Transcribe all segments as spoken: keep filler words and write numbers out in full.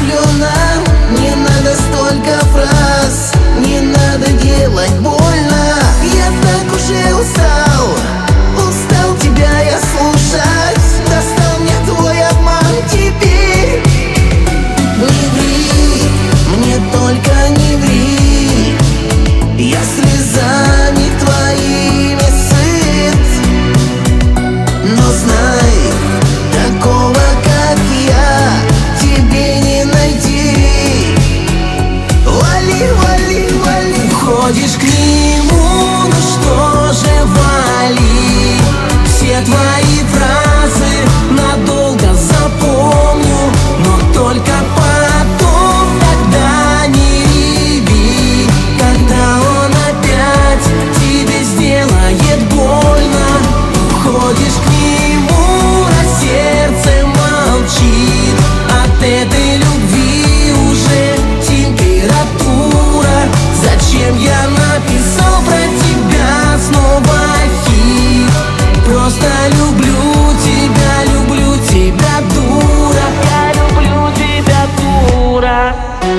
влюблена. Не надо столько фраз, не надо делать больно. Я так уже устал, устал тебя я слушать. Достал мне твой обман теперь. Не ври, мне только не ври. Я слезами твоими сыт. Но знай, такого как я тебе не найти. Вали, вали, вали. Ходишь к нему, ну что же вали. Все твои фразы надолго запомню, но только потом, когда не реви, когда он опять тебе сделает больно. Ходишь к нему, а сердце молчит. От этой любви уже температура. Зачем я написал про тебя снова хит? Просто люблю тебя, люблю тебя, дура. Я люблю тебя, дура.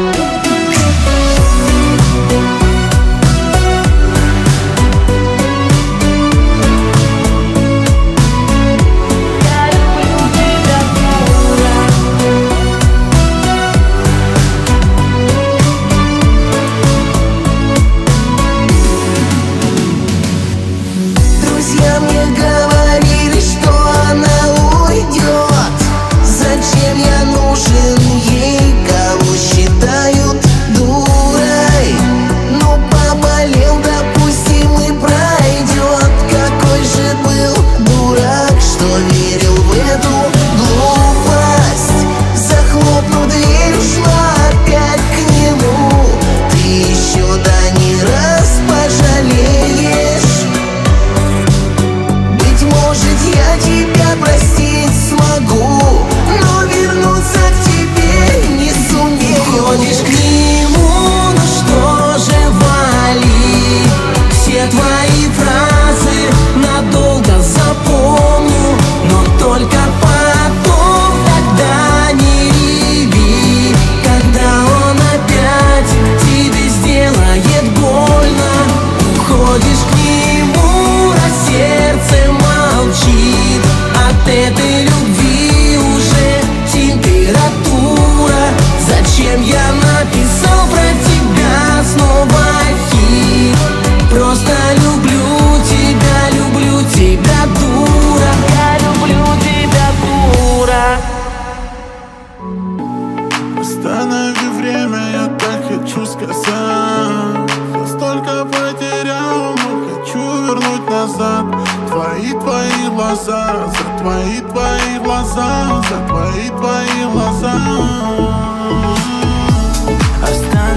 Друзья мне говорили, что она уйдет. Зачем я нужен ей, кого считают дурой? Ну поболел, допустим, и пройдет. Какой же был дурак, что верил в эту глупость. Захлопнув дверь, ушла опять к нему. Ты еще да не раз пожалеешь. Может, я тебя простить смогу, но вернуться к тебе не сумею. Ходишь к нему, ну что же вали. Все твои фразы надолго запомню, но только потом, когда не реви, когда он опять тебе сделает больно. Ходишь к нему, а сердце молчит. От этой любви уже температура. Зачем я написал про тебя снова хит? Просто люблю тебя, люблю тебя, дура. Я люблю тебя, дура. Останови время, я так хочу сказать. Я столько потерял, но хочу вернуть назад. Твои, твои глаза, за твои, твои глаза, за твои, твои глаза. Останови